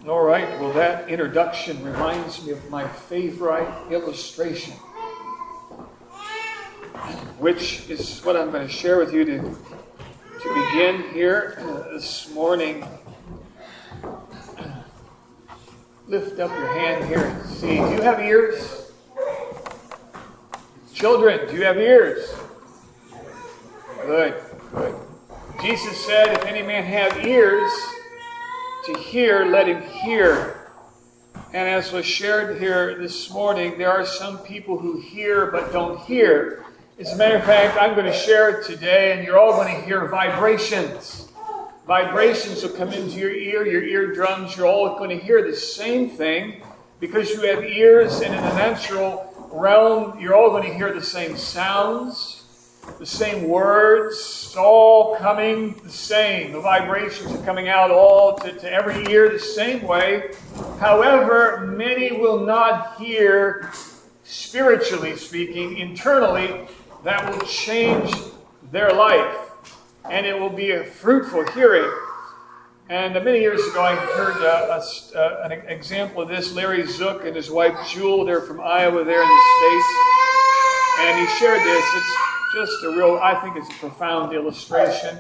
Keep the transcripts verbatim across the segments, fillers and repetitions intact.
All right, well, that introduction reminds me of my favorite illustration, which is what I'm going to share with you to, to begin here uh, this morning. Lift up your hand here and see. Do you have ears? Children, do you have ears? Good, good. Jesus said, if any man have ears to hear, let him hear. And as was shared here this morning, there are some people who hear but don't hear. As a matter of fact, I'm going to share it today, and you're all going to hear vibrations. Vibrations will come into your ear, your eardrums. You're all going to hear the same thing because you have ears, and in the natural realm, you're all going to hear the same sounds, the same words, all coming the same. The vibrations are coming out all to, to every ear the same way. However, many will not hear, spiritually speaking, internally, that will change their life. And it will be a fruitful hearing. And many years ago, I heard uh, a, uh, an example of this. Larry Zook and his wife Jewel, they're from Iowa, there in the States. And he shared this. It's just a real, I think it's a profound illustration.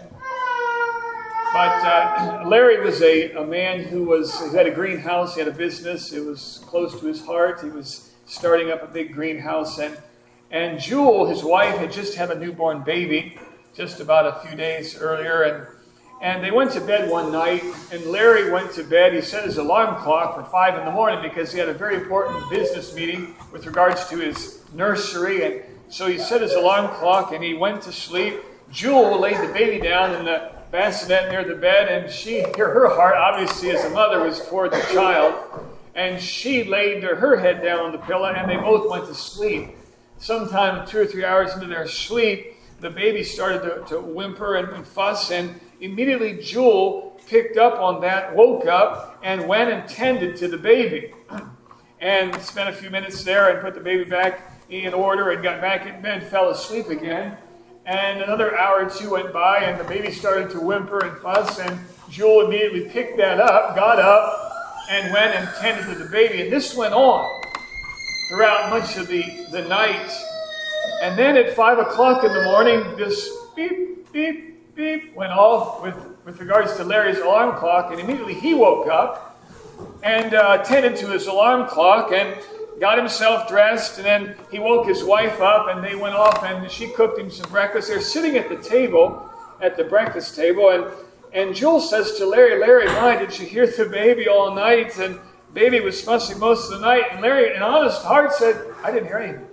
But uh, Larry was a, a man who was, he had a greenhouse, he had a business. It was close to his heart. He was starting up a big greenhouse. And, and Jewel, his wife, had just had a newborn baby just about a few days earlier. And, and they went to bed one night, and Larry went to bed. He set his alarm clock for five in the morning because he had a very important business meeting with regards to his nursery. And so he set his alarm clock and he went to sleep. Jewel laid the baby down in the bassinet near the bed, and she, her heart, obviously as a mother, was toward the child. And she laid her head down on the pillow, and they both went to sleep. Sometime two or three hours into their sleep, the baby started to, to whimper and, and fuss, and immediately Jewel picked up on that, woke up, and went and tended to the baby. And spent a few minutes there and put the baby back in order and got back in bed, fell asleep again. And another hour or two went by, and the baby started to whimper and fuss, and Jewel immediately picked that up, got up, and went and tended to the baby. And this went on throughout much of the, the night. And then at five o'clock in the morning, this beep, beep, beep went off with, with regards to Larry's alarm clock, and immediately he woke up and uh, tended to his alarm clock and got himself dressed, and then he woke his wife up, and they went off, and she cooked him some breakfast. They're sitting at the table, at the breakfast table, and, and Jewel says to Larry, Larry, why did you hear the baby all night? And baby was fussing most of the night. And Larry, in honest heart, said, I didn't hear anything.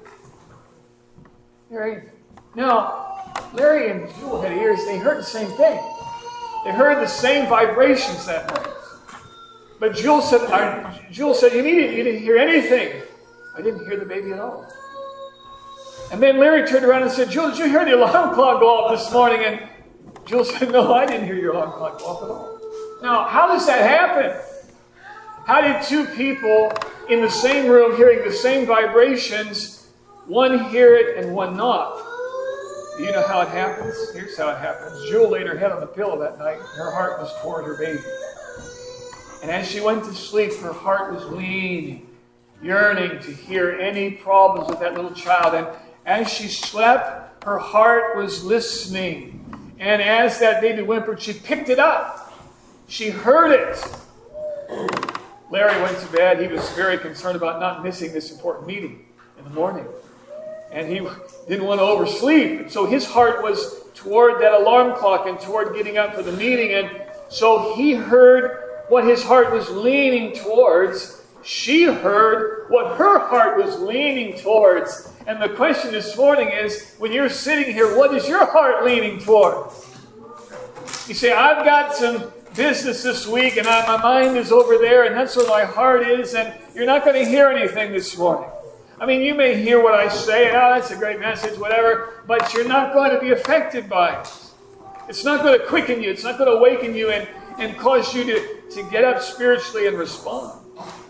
Hear anything. Now, Larry and Jewel had ears. They heard the same thing. They heard the same vibrations that night. But Jewel said, I, Jewel said, you didn't, you didn't hear anything. I didn't hear the baby at all. And then Larry turned around and said, Jewel, did you hear the alarm clock go off this morning? And Jewel said, no, I didn't hear your alarm clock go off at all. Now, how does that happen? How did two people in the same room hearing the same vibrations, one hear it and one not? Do you know how it happens? Here's how it happens. Jewel laid her head on the pillow that night. Her heart was toward her baby. And as she went to sleep, her heart was leaning, yearning to hear any problems with that little child. And as she slept, her heart was listening. And as that baby whimpered, she picked it up. She heard it. Larry went to bed. He was very concerned about not missing this important meeting in the morning. And he didn't want to oversleep. And so his heart was toward that alarm clock and toward getting up for the meeting. And so he heard what his heart was leaning towards. She heard what her heart was leaning towards. And the question this morning is, when you're sitting here, what is your heart leaning towards? You say, I've got some business this week, and I, my mind is over there, and that's where my heart is, and you're not going to hear anything this morning. I mean, you may hear what I say, oh, that's a great message, whatever, but you're not going to be affected by it. It's not going to quicken you. It's not going to awaken you and, and cause you to, to get up spiritually and respond.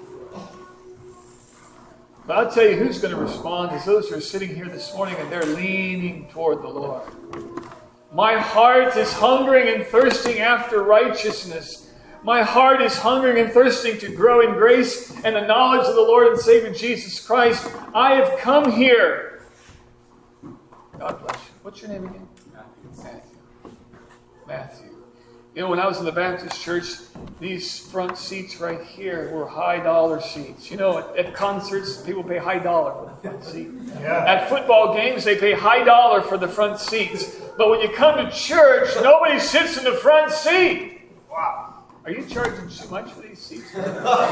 But I'll tell you who's going to respond is those who are sitting here this morning and they're leaning toward the Lord. My heart is hungering and thirsting after righteousness. My heart is hungering and thirsting to grow in grace and the knowledge of the Lord and Savior Jesus Christ. I have come here. God bless you. What's your name again? Matthew. Matthew. You know, when I was in the Baptist church, these front seats right here were high dollar seats. You know, at, at concerts, people pay high dollar for the front seat. Yeah. At football games, they pay high dollar for the front seats. But when you come to church, nobody sits in the front seat. Wow. Are you charging too much for these seats? There's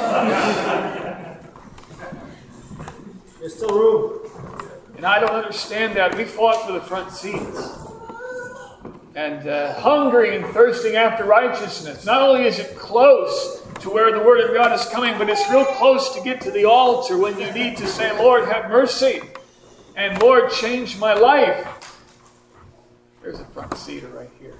still room. And I don't understand that. We fought for the front seats. And uh, hungering and thirsting after righteousness. Not only is it close to where the Word of God is coming, but it's real close to get to the altar when you need to say, Lord, have mercy. And Lord, change my life. There's a front seater right here.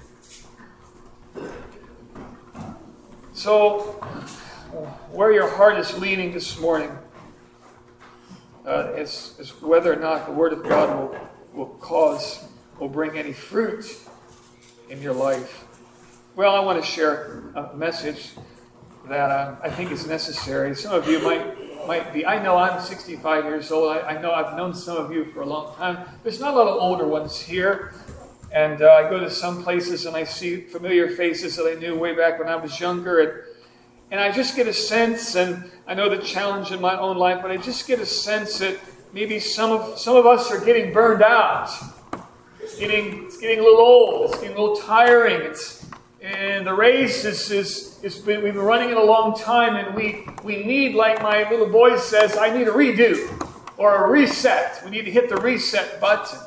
So, where your heart is leaning this morning uh, is, is whether or not the Word of God will, will cause, will bring any fruit in your life. Well, I want to share a message that uh, I think is necessary. Some of you might might be, I know I'm sixty-five years old. I, I know I've known some of you for a long time. There's not a lot of older ones here. And uh, I go to some places and I see familiar faces that I knew way back when I was younger. And, and I just get a sense, and I know the challenge in my own life, but I just get a sense that maybe some of some of us are getting burned out. It's getting, it's getting a little old. It's getting a little tiring. It's, and the race is, is, is been, we've been running it a long time, and we, we need, like my little boy says, I need a redo or a reset. We need to hit the reset button.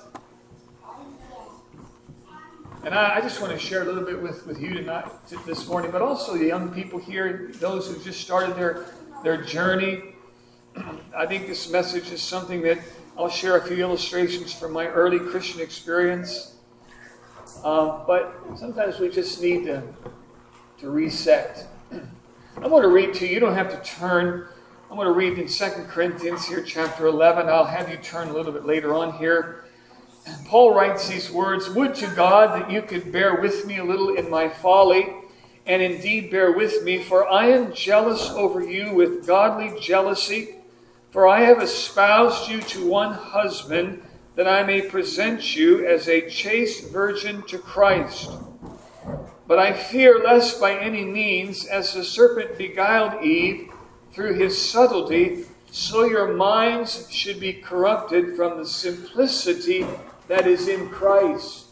And I, I just want to share a little bit with, with you tonight, this morning, but also the young people here, those who just started their, their journey. I think this message is something that I'll share a few illustrations from my early Christian experience. Uh, but sometimes we just need to, to reset. I'm going to read to you. You don't have to turn. I'm going to read in Second Corinthians here, chapter eleven. I'll have you turn a little bit later on here. And Paul writes these words, "Would to God that you could bear with me a little in my folly, and indeed bear with me, for I am jealous over you with godly jealousy. For I have espoused you to one husband, that I may present you as a chaste virgin to Christ. But I fear lest by any means, as the serpent beguiled Eve through his subtlety, so your minds should be corrupted from the simplicity that is in Christ.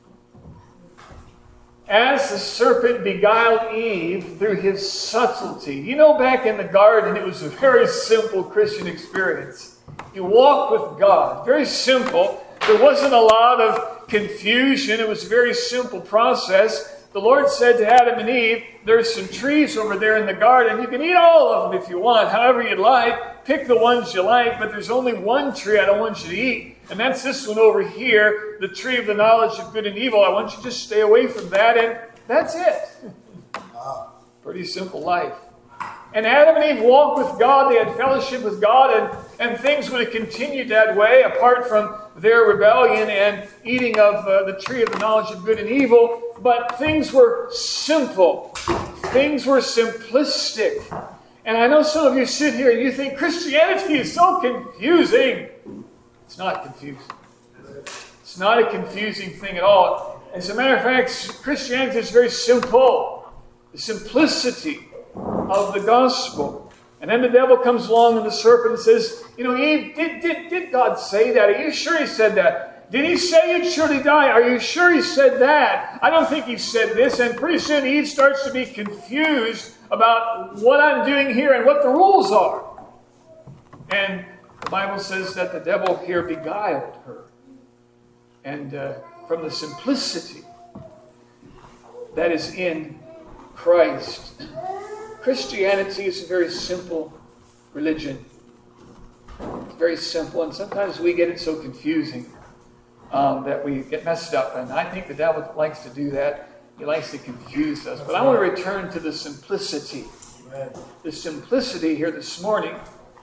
As the serpent beguiled Eve through his subtlety." You know, back in the garden, it was a very simple Christian experience. You walk with God. Very simple. There wasn't a lot of confusion. It was a very simple process. The Lord said to Adam and Eve, "There's some trees over there in the garden. You can eat all of them if you want, however you'd like. Pick the ones you like, but there's only one tree I don't want you to eat. And that's this one over here, the tree of the knowledge of good and evil. I want you to just stay away from that." And that's it. Pretty simple life. And Adam and Eve walked with God. They had fellowship with God. And, and things would have continued that way apart from their rebellion and eating of uh, the tree of the knowledge of good and evil. But things were simple. Things were simplistic. And I know some of you sit here and you think Christianity is so confusing. It's not confusing. It's not a confusing thing at all. As a matter of fact, Christianity is very simple. The simplicity of the gospel. And then the devil comes along and the serpent says, "You know, Eve, did, did, did God say that? Are you sure he said that? Did he say you'd surely die? Are you sure he said that? I don't think he said this." And pretty soon Eve starts to be confused about what I'm doing here and what the rules are. And the Bible says that the devil here beguiled her. And uh, from the simplicity that is in Christ. Christianity is a very simple religion. It's very simple, and sometimes we get it so confusing um, that we get messed up. And I think the devil likes to do that. He likes to confuse us. But I want to return to the simplicity. The simplicity here this morning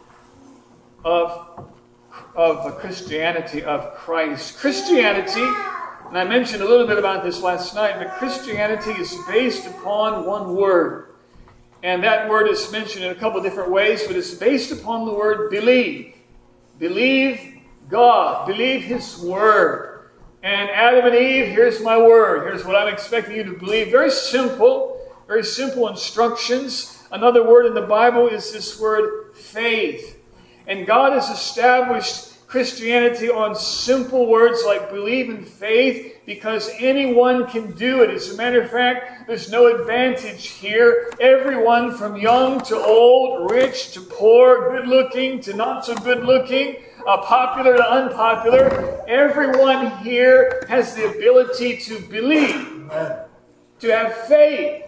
of, of Christianity, of Christ. Christianity, and I mentioned a little bit about this last night, but Christianity is based upon one word. And that word is mentioned in a couple of different ways, but it's based upon the word believe. Believe God. Believe His Word. And Adam and Eve, here's my word. Here's what I'm expecting you to believe. Very simple. Very simple instructions. Another word in the Bible is this word faith. And God has established Christianity on simple words like believe and faith because anyone can do it. As a matter of fact, there's no advantage here. Everyone from young to old, rich to poor, good-looking to not so good-looking, uh, popular to unpopular, everyone here has the ability to believe, Amen. To have faith.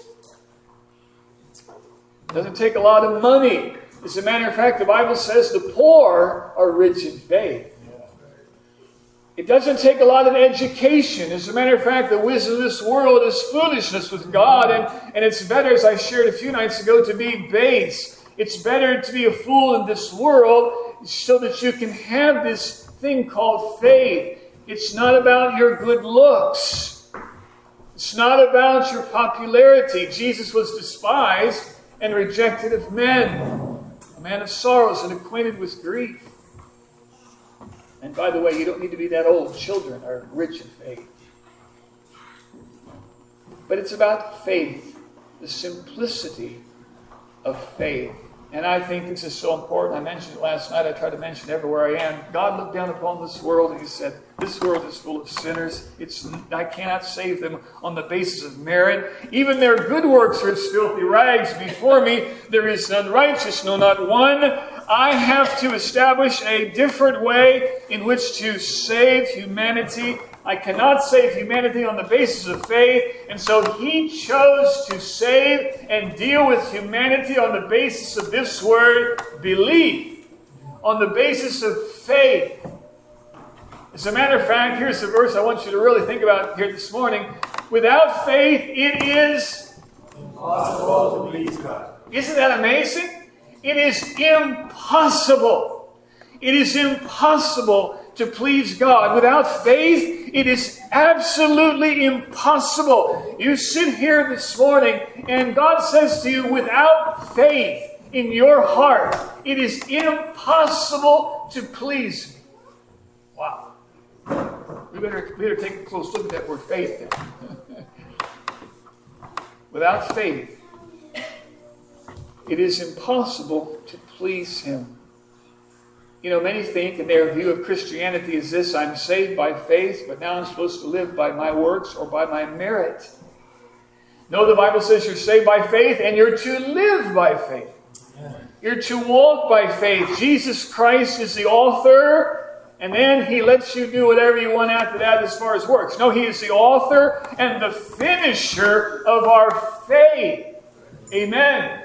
It doesn't take a lot of money. As a matter of fact, the Bible says the poor are rich in faith. It doesn't take a lot of education. As a matter of fact, the wisdom of this world is foolishness with God. And, and it's better, as I shared a few nights ago, to be base. It's better to be a fool in this world so that you can have this thing called faith. It's not about your good looks. It's not about your popularity. Jesus was despised and rejected of men. A man of sorrows and acquainted with grief. And by the way, you don't need to be that old. Children are rich in faith. But it's about faith, the simplicity of faith. And I think this is so important. I mentioned it last night. I try to mention it everywhere I am. God looked down upon this world and He said, this world is full of sinners. It's, I cannot save them on the basis of merit. Even their good works are as filthy rags before me. There is none righteous, no, not one. I have to establish a different way in which to save humanity. I cannot save humanity on the basis of faith. And so He chose to save and deal with humanity on the basis of this word, belief. On the basis of faith. As a matter of fact, here's the verse I want you to really think about here this morning. Without faith, it is impossible to please God. Isn't that amazing? It is impossible. It is impossible to please God. Without faith, it is absolutely impossible. You sit here this morning and God says to you, without faith in your heart, it is impossible to please me. Wow. We better, we better take a close look at that word faith then. Without faith, it is impossible to please Him. You know, many think, and their view of Christianity is this: I'm saved by faith, but now I'm supposed to live by my works or by my merit. No, the Bible says you're saved by faith and you're to live by faith. You're to walk by faith. Jesus Christ is the author, and then He lets you do whatever you want after that as far as works. No, He is the author and the finisher of our faith. Amen.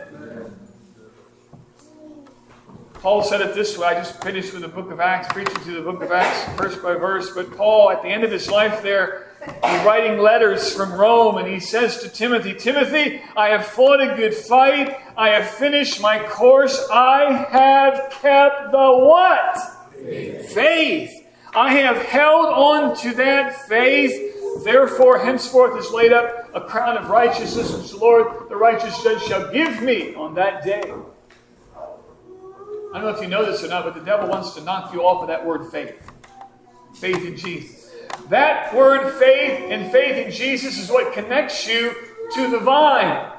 Paul said it this way. I just finished with the book of Acts, preaching through the book of Acts, verse by verse. But Paul, at the end of his life there, he's writing letters from Rome, and he says to Timothy, Timothy, I have fought a good fight. I have finished my course. I have kept the what? Faith. Faith. I have held on to that faith. Therefore, henceforth is laid up a crown of righteousness, which the Lord, the righteous judge, shall give me on that day. I don't know if you know this or not, but the devil wants to knock you off of that word faith. Faith in Jesus. That word faith and faith in Jesus is what connects you to the vine.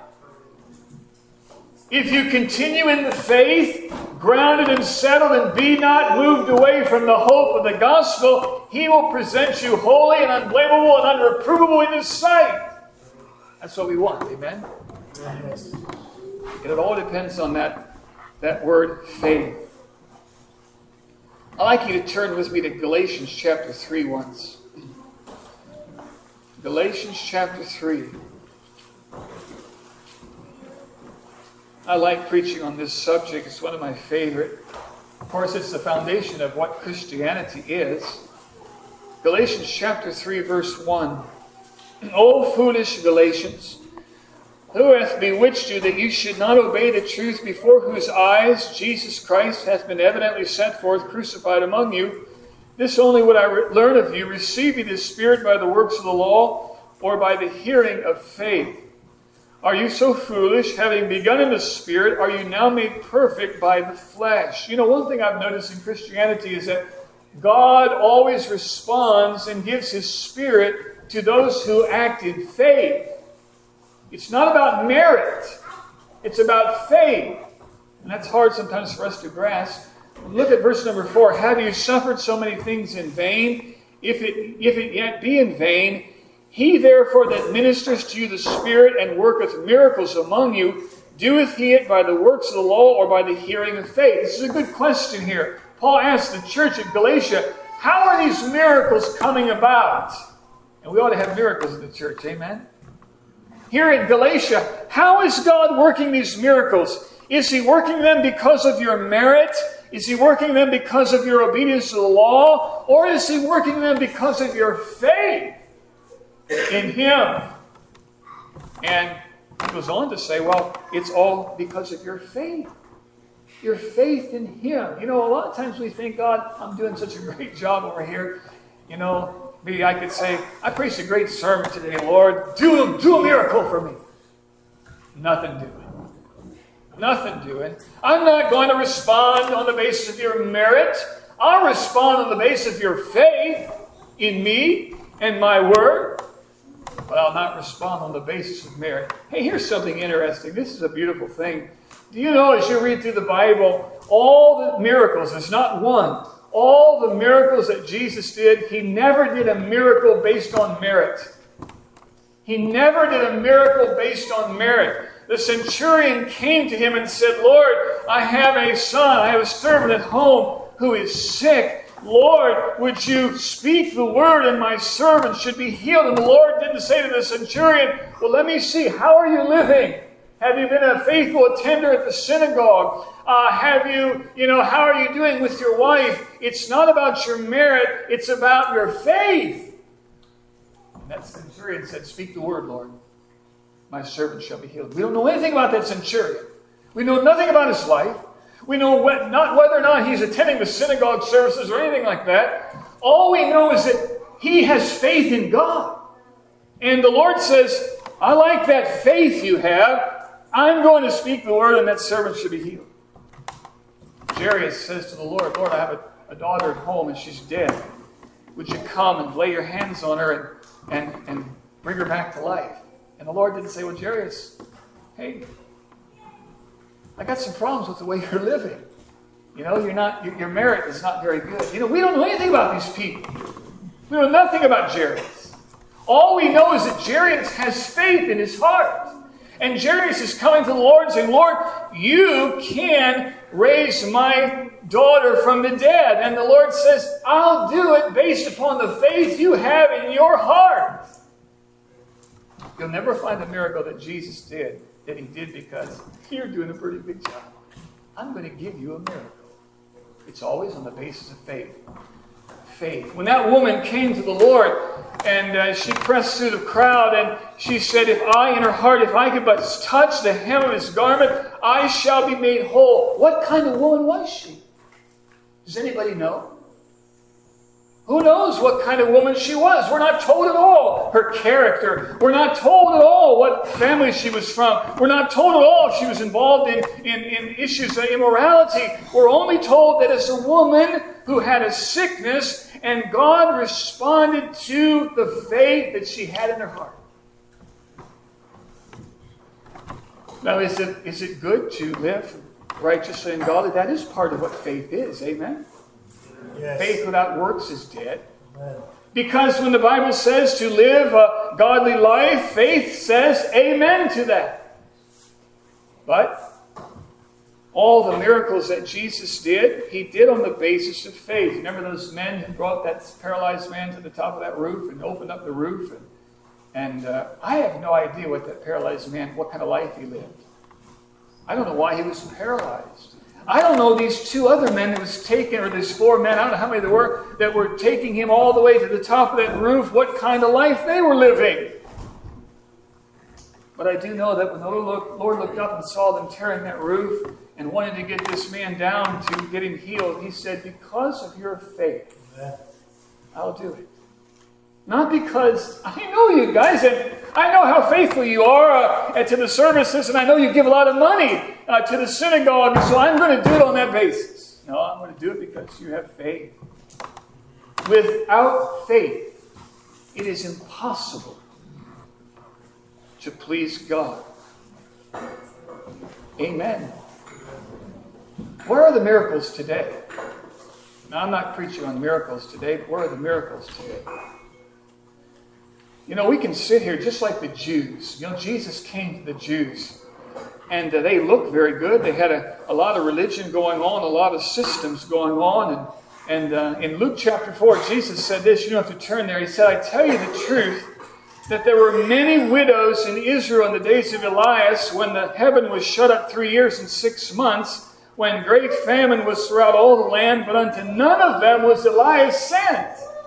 If you continue in the faith, grounded and settled, and be not moved away from the hope of the gospel, He will present you holy and unblameable and unreprovable in His sight. That's what we want. Amen? Yes. And it all depends on that That word, faith. I'd like you to turn with me to Galatians chapter three once. Galatians chapter three. I like preaching on this subject. It's one of my favorite. Of course, it's the foundation of what Christianity is. Galatians chapter three, verse one. O foolish Galatians, who hath bewitched you that you should not obey the truth, before whose eyes Jesus Christ hath been evidently sent forth, crucified among you? This only would I re- learn of you. Receive ye the Spirit by the works of the law, or by the hearing of faith? Are you so foolish? Having begun in the Spirit, are you now made perfect by the flesh? You know, one thing I've noticed in Christianity is that God always responds and gives His Spirit to those who act in faith. It's not about merit. It's about faith. And that's hard sometimes for us to grasp. Look at verse number four. Have you suffered so many things in vain? If it, if it yet be in vain, He therefore that ministers to you the Spirit and worketh miracles among you, doeth he it by the works of the law or by the hearing of faith? This is a good question here. Paul asked the church at Galatia, how are these miracles coming about? And we ought to have miracles in the church, amen? Here in Galatia, how is God working these miracles? Is He working them because of your merit? Is He working them because of your obedience to the law? Or is He working them because of your faith in Him? And he goes on to say, well, it's all because of your faith. Your faith in Him. You know, a lot of times we think, God, I'm doing such a great job over here. You know, maybe I could say, I preached a great sermon today, Lord. Do, do a miracle for me. Nothing doing. Nothing doing. I'm not going to respond on the basis of your merit. I'll respond on the basis of your faith in me and my word. But I'll not respond on the basis of merit. Hey, here's something interesting. This is a beautiful thing. Do you know, as you read through the Bible, all the miracles, there's not one, all the miracles that Jesus did, He never did a miracle based on merit. He never did a miracle based on merit. The centurion came to Him and said, Lord, I have a son, I have a servant at home who is sick. Lord, would you speak the word and my servant should be healed? And the Lord didn't say to the centurion, well, let me see, how are you living? Have you been a faithful attender at the synagogue? Uh, have you, you know, how are you doing with your wife? It's not about your merit, it's about your faith. And that centurion said, speak the word, Lord. My servant shall be healed. We don't know anything about that centurion. We know nothing about his life. We know what, not whether or not he's attending the synagogue services or anything like that. All we know is that he has faith in God. And the Lord says, I like that faith you have. I'm going to speak the word and that servant should be healed. Jairus says to the Lord, Lord, I have a, a daughter at home and she's dead. Would you come and lay your hands on her and, and, and bring her back to life? And the Lord didn't say, well, Jairus, hey, I got some problems with the way you're living. You know, you're not, your, your merit is not very good. You know, we don't know anything about these people. We know nothing about Jairus. All we know is that Jairus has faith in his heart. And Jairus is coming to the Lord and saying, Lord, you can raise my daughter from the dead. And the Lord says, I'll do it based upon the faith you have in your heart. You'll never find a miracle that Jesus did that He did because you're doing a pretty good job. I'm going to give you a miracle. It's always on the basis of faith. Faith. When that woman came to the Lord and uh, she pressed through the crowd and she said, if I, in her heart, if I could but touch the hem of His garment, I shall be made whole. What kind of woman was she? Does anybody know? Who knows what kind of woman she was? We're not told at all her character. We're not told at all what family she was from. We're not told at all if she was involved in, in, in issues of immorality. We're only told that it's a woman who had a sickness and God responded to the faith that she had in her heart. Now, is it, is it good to live righteously and godly? That is part of what faith is. Amen? Yes. Faith without works is dead. Amen. Because when the Bible says to live a godly life, faith says amen to that. But all the miracles that Jesus did, He did on the basis of faith. Remember those men who brought that paralyzed man to the top of that roof and opened up the roof? And, and uh, I have no idea what that paralyzed man, what kind of life he lived. I don't know why he was paralyzed. I don't know these two other men that was taken, or these four men, I don't know how many there were, that were taking him all the way to the top of that roof, what kind of life they were living. But I do know that when the Lord looked up and saw them tearing that roof and wanted to get this man down to get him healed, He said, because of your faith, I'll do it. Not because I know you guys, and I know how faithful you are uh, to the services, and I know you give a lot of money uh, to the synagogue, so I'm going to do it on that basis. No, I'm going to do it because you have faith. Without faith, it is impossible to please God. Amen. Where are the miracles today? Now, I'm not preaching on miracles today, but where are the miracles today? You know, we can sit here just like the Jews. You know, Jesus came to the Jews, and uh, they looked very good. They had a, a lot of religion going on, a lot of systems going on. And, and uh, in Luke chapter four, Jesus said this. You don't have to turn there. He said, I tell you the truth, that there were many widows in Israel in the days of Elias, when the heaven was shut up three years and six months, when great famine was throughout all the land, but unto none of them was Elias sent,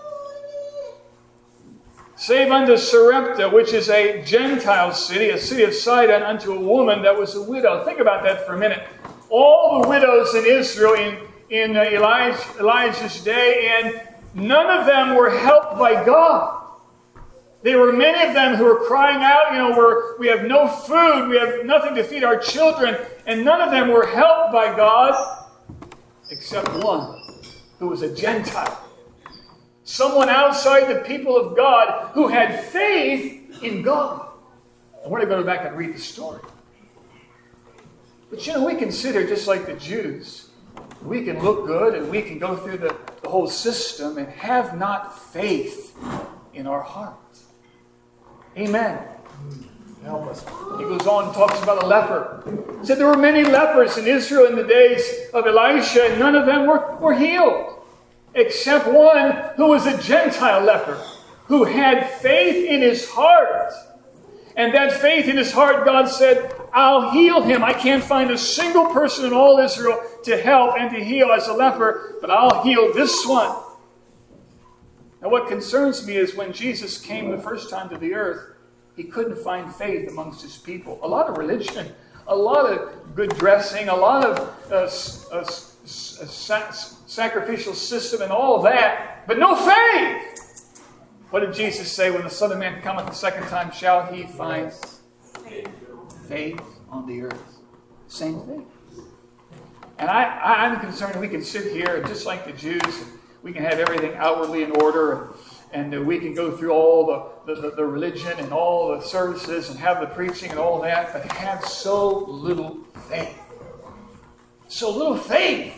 save unto Sarepta, which is a Gentile city, a city of Sidon, unto a woman that was a widow. Think about that for a minute. All the widows in Israel in, in uh, Elijah, Elijah's day, and none of them were helped by God. There were many of them who were crying out, you know, we're, we have no food, we have nothing to feed our children, and none of them were helped by God, except one who was a Gentile. Someone outside the people of God who had faith in God. And we're going to go back and read the story. But you know, we can sit here just like the Jews. We can look good and we can go through the, the whole system and have not faith in our hearts. Amen. Help us. He goes on and talks about a leper. He said there were many lepers in Israel in the days of Elisha, and none of them were, were healed, except one who was a Gentile leper, who had faith in his heart. And that faith in his heart, God said, I'll heal him. I can't find a single person in all Israel to help and to heal as a leper, but I'll heal this one. Now what concerns me is when Jesus came the first time to the earth, he couldn't find faith amongst his people. A lot of religion, a lot of good dressing, a lot of uh, uh, sa- sacrificial system and all that, but no faith. What did Jesus say? When the Son of Man cometh the second time, shall he find faith on the earth? Same thing. And I, I'm concerned we can sit here and just like the Jews, we can have everything outwardly in order, and, and we can go through all the, the, the religion and all the services and have the preaching and all that, but have so little faith. So little faith.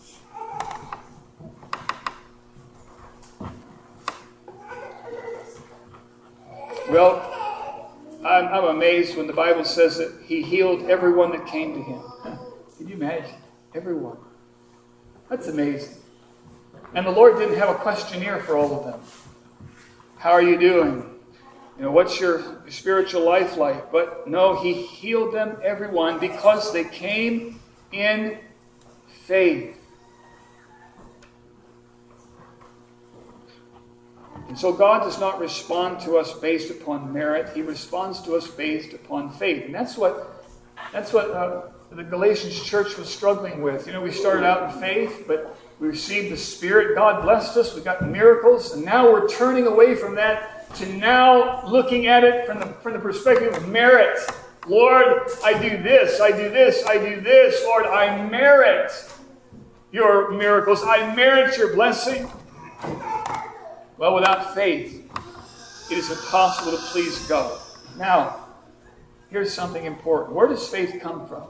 Well, I'm, I'm amazed when the Bible says that he healed everyone that came to him. Can you imagine? Everyone. That's amazing. And the Lord didn't have a questionnaire for all of them. How are you doing? You know, what's your spiritual life like? But no, he healed them, everyone, because they came in faith. And so God does not respond to us based upon merit. He responds to us based upon faith. And that's what that's what uh, the Galatians church was struggling with. You know, we started out in faith, but we received the Spirit. God blessed us. We got miracles. And now we're turning away from that to now looking at it from the, from the perspective of merit. Lord, I do this, I do this, I do this. Lord, I merit your miracles. I merit your blessing. Well, without faith, it is impossible to please God. Now, here's something important. Where does faith come from?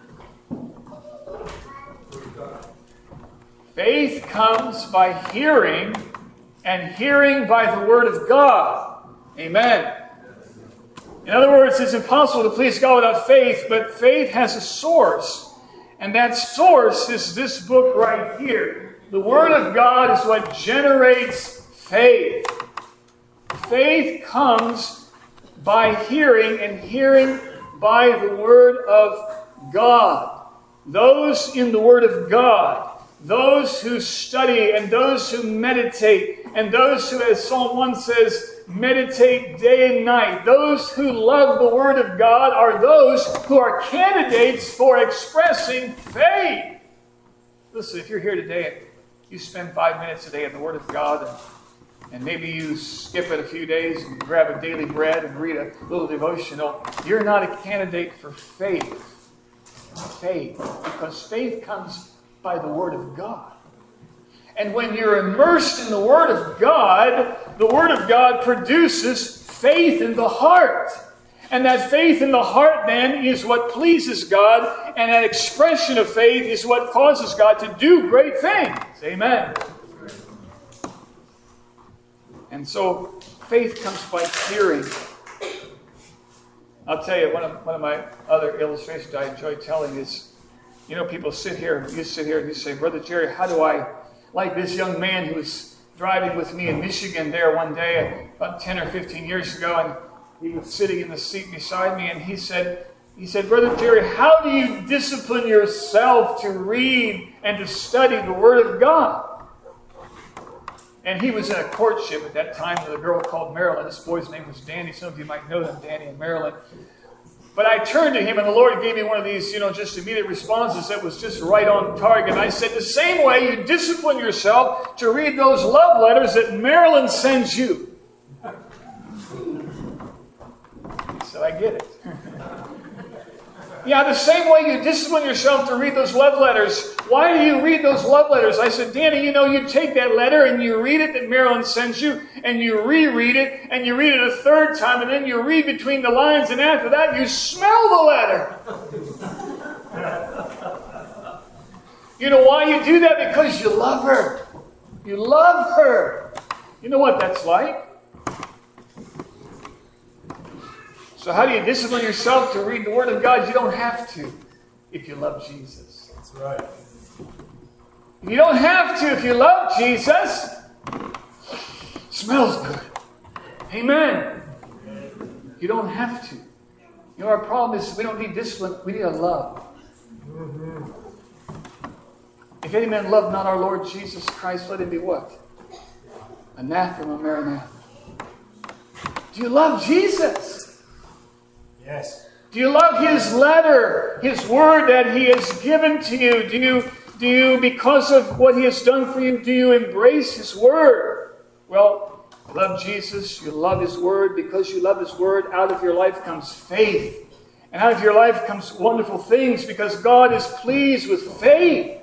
Faith comes by hearing, and hearing by the Word of God. Amen. In other words, it's impossible to please God without faith, but faith has a source. And that source is this book right here. The Word of God is what generates faith. Faith comes by hearing, and hearing by the Word of God. Those in the Word of God, those who study and those who meditate, and those who, as Psalm one says, meditate day and night. Those who love the Word of God are those who are candidates for expressing faith. Listen, if you're here today and you spend five minutes a day in the Word of God, and and maybe you skip it a few days and grab a daily bread and read a little devotional, you're not a candidate for faith. Faith. Because faith comes by the Word of God. And when you're immersed in the Word of God, the Word of God produces faith in the heart. And that faith in the heart then is what pleases God, and that expression of faith is what causes God to do great things. Amen. And so faith comes by hearing. I'll tell you, one of, one of my other illustrations I enjoy telling is, you know, people sit here, you sit here and you say, Brother Jerry, how do I, like this young man who was driving with me in Michigan there one day about ten or fifteen years ago, and he was sitting in the seat beside me, and he said, he said, Brother Jerry, how do you discipline yourself to read and to study the Word of God? And he was in a courtship at that time with a girl called Marilyn. This boy's name was Danny. Some of you might know them, Danny and Marilyn. But I turned to him, and the Lord gave me one of these, you know, just immediate responses that was just right on target. And I said, the same way you discipline yourself to read those love letters that Marilyn sends you. So I get it. Yeah, the same way you discipline yourself to read those love letters. Why do you read those love letters? I said, Danny, you know, you take that letter and you read it that Marilyn sends you, and you reread it, and you read it a third time, and then you read between the lines, and after that you smell the letter. You know why you do that? Because you love her. You love her. You know what that's like? So how do you discipline yourself to read the Word of God? You don't have to if you love Jesus. That's right. You don't have to if you love Jesus. It smells good. Amen. You don't have to. You know, our problem is we don't need discipline. We need a love. Mm-hmm. If any man love not our Lord Jesus Christ, let him be what? Anathema maranatha. Do you love Jesus? Yes. Do you love His letter, His word that He has given to you? Do you, do you, because of what He has done for you, do you embrace His word? Well, you love Jesus, you love His word. Because you love His word, out of your life comes faith. And out of your life comes wonderful things, because God is pleased with faith.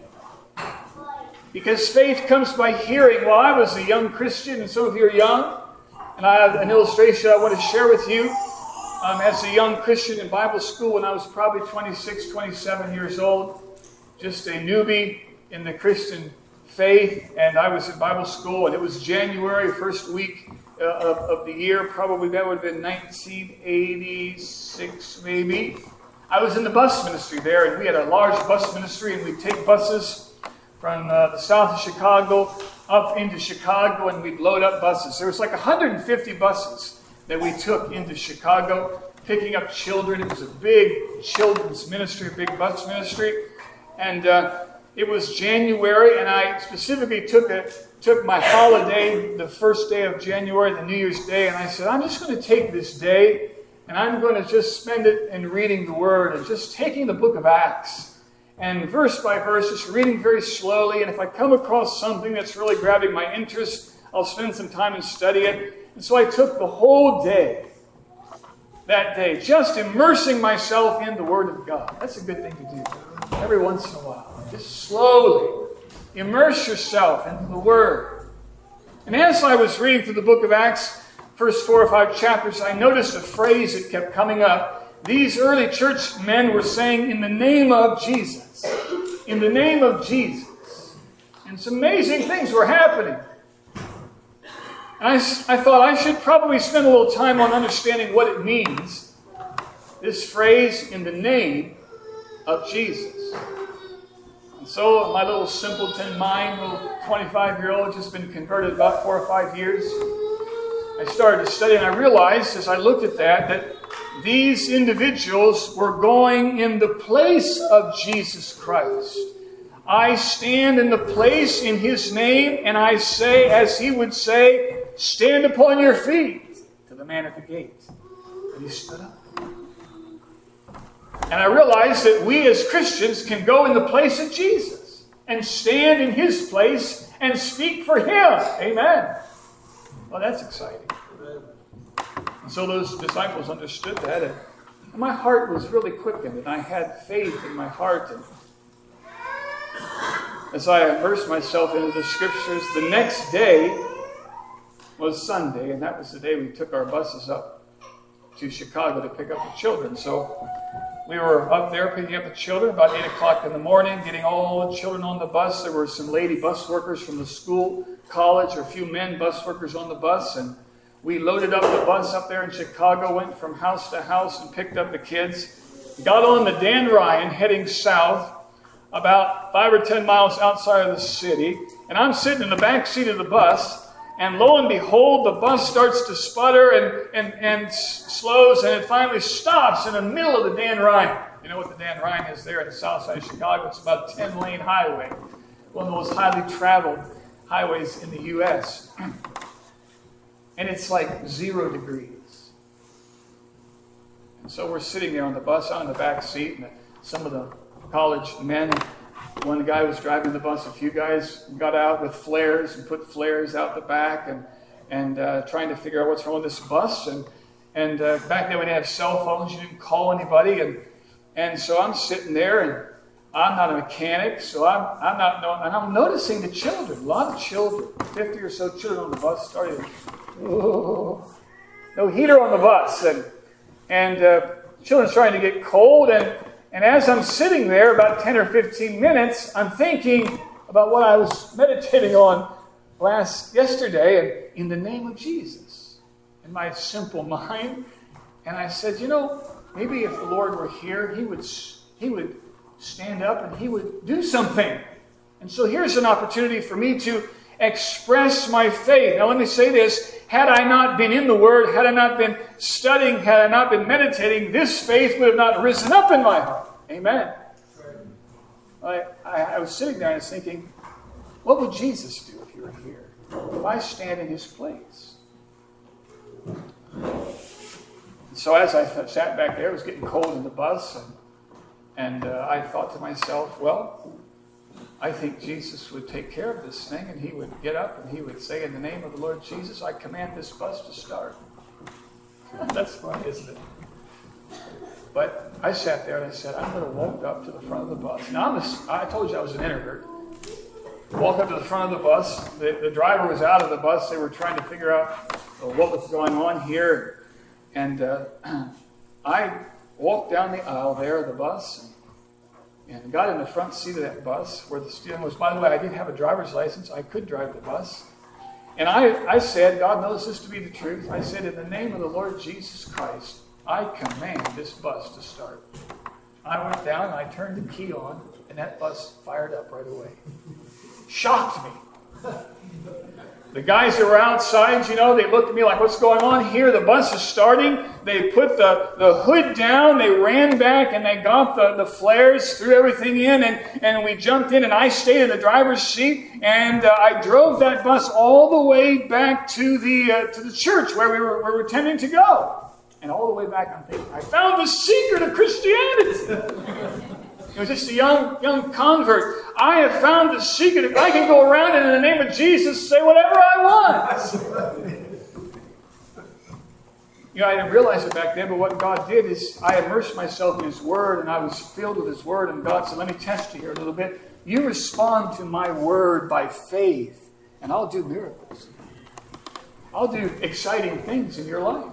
Because faith comes by hearing. Well, I was a young Christian, and some of you are young. And I have an illustration I want to share with you. Um, as a young Christian in Bible school, when I was probably twenty-six, twenty-seven years old, just a newbie in the Christian faith, and I was in Bible school, and it was January, first week uh, of, of the year, probably that would have been nineteen eighty-six maybe. I was in the bus ministry there, and we had a large bus ministry, and we'd take buses from uh, the south of Chicago up into Chicago, and we'd load up buses. There was like one hundred fifty buses that we took into Chicago, picking up children. It was a big children's ministry, a big bus ministry. And uh, it was January, and I specifically took a, took my holiday, the first day of January, the New Year's Day, and I said, I'm just going to take this day, and I'm going to just spend it in reading the Word, and just taking the book of Acts, and verse by verse, just reading very slowly, and if I come across something that's really grabbing my interest, I'll spend some time and study it. And so I took the whole day, that day, just immersing myself in the Word of God. That's a good thing to do every once in a while. Just slowly immerse yourself into the Word. And as I was reading through the book of Acts, first four or five chapters, I noticed a phrase that kept coming up. These early church men were saying, in the name of Jesus. In the name of Jesus. And some amazing things were happening. And I, I thought I should probably spend a little time on understanding what it means. This phrase, in the name of Jesus. And so my little simpleton mind, little twenty-five-year-old, just been converted about four or five years. I started to study, and I realized as I looked at that, that these individuals were going in the place of Jesus Christ. I stand in the place in His name, and I say, as He would say, stand upon your feet, to the man at the gate. And he stood up. And I realized that we as Christians can go in the place of Jesus and stand in His place and speak for Him. Amen. Well, that's exciting. And so those disciples understood that, and my heart was really quickened, and I had faith in my heart. And as I immersed myself into the Scriptures, the next day was Sunday, and that was the day we took our buses up to Chicago to pick up the children. So we were up there picking up the children about eight o'clock in the morning, getting all the children on the bus. There were some lady bus workers from the school, college, or a few men bus workers on the bus, and we loaded up the bus up there in Chicago, went from house to house and picked up the kids. Got on the Dan Ryan heading south about five or ten miles outside of the city. And I'm sitting in the back seat of the bus. And lo and behold, the bus starts to sputter and, and, and slows. And it finally stops in the middle of the Dan Ryan. You know what the Dan Ryan is there in the south side of Chicago? It's about a ten-lane highway. One of the most highly traveled highways in the U S And it's like zero degrees. And so we're sitting there on the bus, I'm in the back seat, and some of the college men, one guy was driving the bus, a few guys got out with flares and put flares out the back and and uh, trying to figure out what's wrong with this bus. And and uh, back then we didn't have cell phones, you didn't call anybody. And and so I'm sitting there, and I'm not a mechanic, so I'm I'm not knowing, and I'm noticing the children, a lot of children, fifty or so children on the bus started. Oh, no heater on the bus, and and uh, children starting to get cold, and and as I'm sitting there about ten or fifteen minutes, I'm thinking about what I was meditating on last yesterday, and in the name of Jesus, in my simple mind, and I said, you know, maybe if the Lord were here, He would He would stand up and He would do something, and so here's an opportunity for me to express my faith. Now let me say this. Had I not been in the Word, had I not been studying, had I not been meditating, this faith would have not risen up in my heart. Amen. I, I, I was sitting there and I was thinking, what would Jesus do if He were here? If I stand in His place? So as I sat back there, it was getting cold in the bus, and, and uh, I thought to myself, well, I think Jesus would take care of this thing, and He would get up and He would say, in the name of the Lord Jesus, I command this bus to start. That's funny, isn't it? But I sat there and I said, I'm going to walk up to the front of the bus. Now, I'm a, I told you I was an introvert. Walk up to the front of the bus. The, the driver was out of the bus. They were trying to figure out uh, what was going on here. And uh, I walked down the aisle there of the bus, and and got in the front seat of that bus where the steering was. By the way, I didn't have a driver's license. I could drive the bus. And I, I said, God knows this to be the truth. I said, in the name of the Lord Jesus Christ, I command this bus to start. I went down and I turned the key on, and that bus fired up right away. Shocked me. The guys that were outside, you know, they looked at me like, what's going on here? The bus is starting. They put the, the hood down. They ran back and they got the, the flares, threw everything in, and, and we jumped in, and I stayed in the driver's seat, and uh, I drove that bus all the way back to the uh, to the church where we were, we were intending to go. And all the way back, I'm thinking, I found the secret of Christianity. It was just a young young convert. I have found the secret. If I can go around and in the name of Jesus say whatever I want. You know, I didn't realize it back then, but what God did is I immersed myself in His Word, and I was filled with His Word, and God said, let me test you here a little bit. You respond to my Word by faith, and I'll do miracles. I'll do exciting things in your life.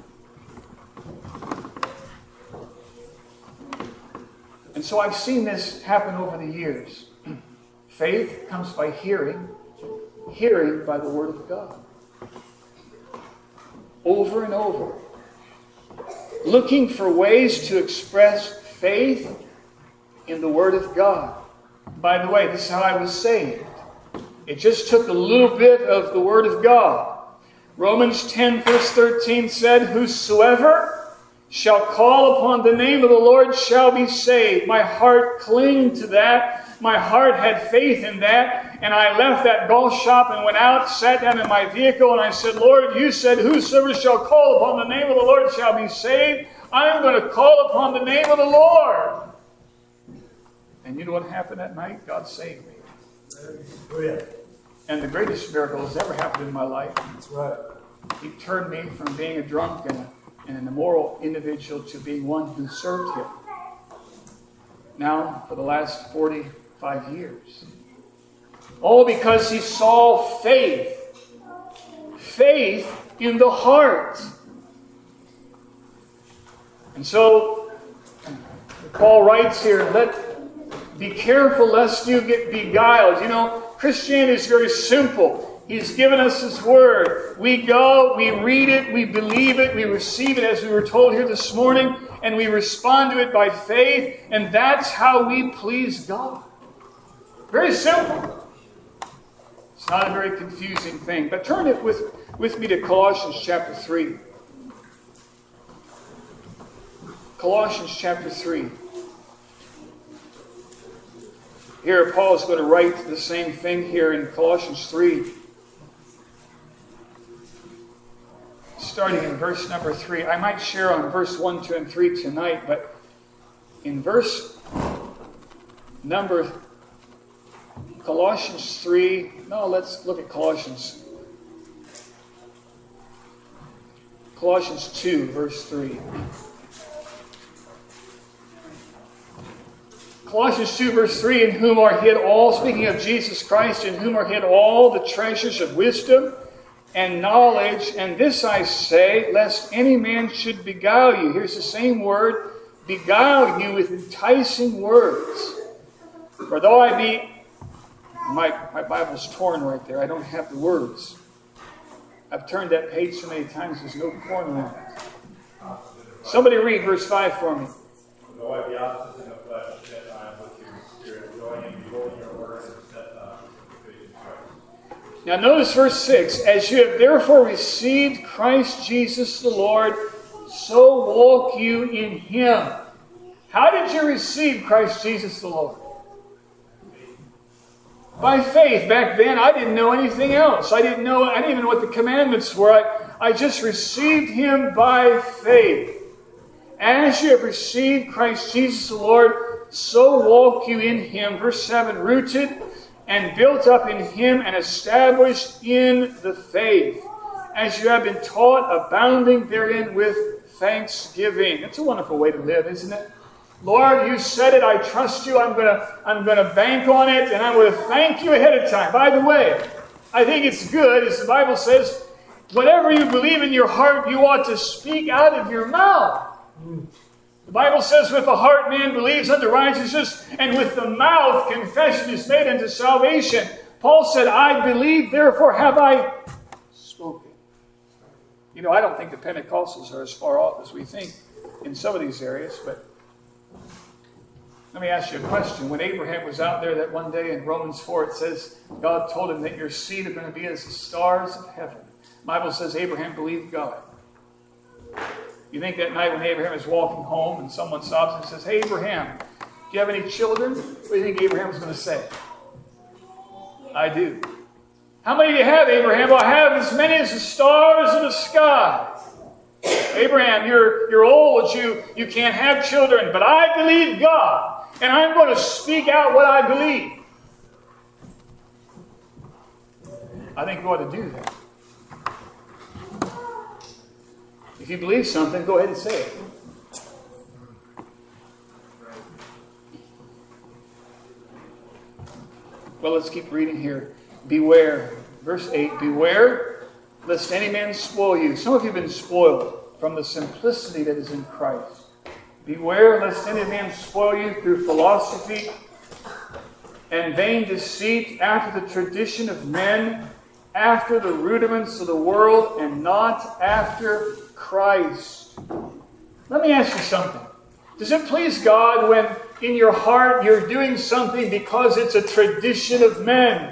And so I've seen this happen over the years. Faith comes by hearing, hearing by the Word of God. Over and over. Looking for ways to express faith in the Word of God. By the way, this is how I was saved. It just took a little bit of the Word of God. Romans ten verse thirteen said, whosoever shall call upon the name of the Lord shall be saved. My heart clinged to that. My heart had faith in that. And I left that golf shop and went out, sat down in my vehicle, and I said, Lord, you said, whosoever shall call upon the name of the Lord shall be saved. I'm going to call upon the name of the Lord. And you know what happened that night? God saved me. And the greatest miracle that's ever happened in my life. That's right. He turned me from being a drunk and, a, and an immoral individual to being one who served Him. Now, for the last forty-five years. All because He saw faith. Faith in the heart. And so, Paul writes here, let be careful lest you get beguiled. You know, Christianity is very simple. He's given us His Word. We go, we read it, we believe it, we receive it as we were told here this morning, and we respond to it by faith, and that's how we please God. Very simple. It's not a very confusing thing. But turn it with, with me to Colossians chapter three. Colossians chapter three. Here Paul is going to write the same thing here in Colossians three. Starting in verse number three. I might share on verse one, two, and three tonight, but in verse number Colossians three, no, let's look at Colossians. Colossians two, verse three. Colossians two, verse three, in whom are hid all, speaking of Jesus Christ, in whom are hid all the treasures of wisdom and knowledge. And this I say, lest any man should beguile you. Here's the same word, beguile you with enticing words. For though I be, my, my Bible's torn right there. I don't have the words. I've turned that page so many times, there's no corner in it. Somebody read verse five for me. Though I be opposite in the flesh, yet I am with you in spirit, going and beholding your works and steadfast in faith in Christ. Now notice verse six. As you have therefore received Christ Jesus the Lord, so walk you in Him. How did you receive Christ Jesus the Lord? By faith. Back then, I didn't know anything else. I didn't know, I didn't even know what the commandments were. I, I just received Him by faith. As you have received Christ Jesus the Lord, so walk you in Him. Verse seven, rooted and built up in Him and established in the faith, as you have been taught, abounding therein with thanksgiving. It's a wonderful way to live, isn't it? Lord, you said it. I trust you. I'm going to I'm going to bank on it, and I'm going to thank you ahead of time. By the way, I think it's good, as the Bible says, whatever you believe in your heart, you ought to speak out of your mouth. The Bible says, with the heart man believes unto righteousness, and with the mouth confession is made unto salvation. Paul said, I believe, therefore have I spoken. You know, I don't think the Pentecostals are as far off as we think in some of these areas, but let me ask you a question. When Abraham was out there that one day in Romans four, it says, God told him that your seed are going to be as the stars of heaven. The Bible says Abraham believed God. You think that night when Abraham is walking home and someone stops and says, hey, Abraham, do you have any children? What do you think Abraham was going to say? I do. How many do you have, Abraham? Well, I have as many as the stars in the sky. Abraham, you're, you're old. You, you can't have children. But I believe God. And I'm going to speak out what I believe. I think we ought to do that. If you believe something, go ahead and say it. Well, let's keep reading here. Beware. Verse eight. Beware lest any man spoil you. Some of you have been spoiled from the simplicity that is in Christ. Beware lest any man spoil you through philosophy and vain deceit, after the tradition of men, after the rudiments of the world, and not after Christ. Let me ask you something. Does it please God when in your heart you're doing something because it's a tradition of men?